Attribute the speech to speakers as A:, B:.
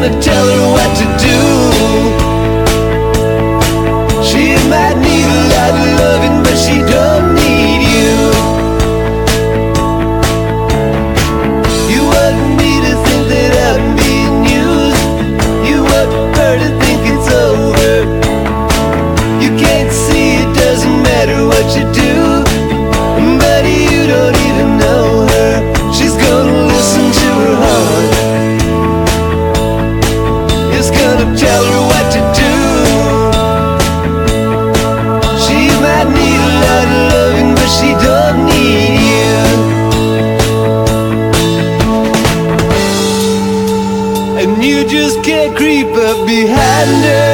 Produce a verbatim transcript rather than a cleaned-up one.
A: gonna tell her what to do. She might need a lot of loving, but she don't need you. You want me to think that I'm being used. You want her to think it's over. You can't see it doesn't matter what you do. Buddy, you don't even know her. She's gonna listen to her heart. It's gonna tell her what to do. She might need a lot of loving, but she don't need you. And you just can't creep up behind her.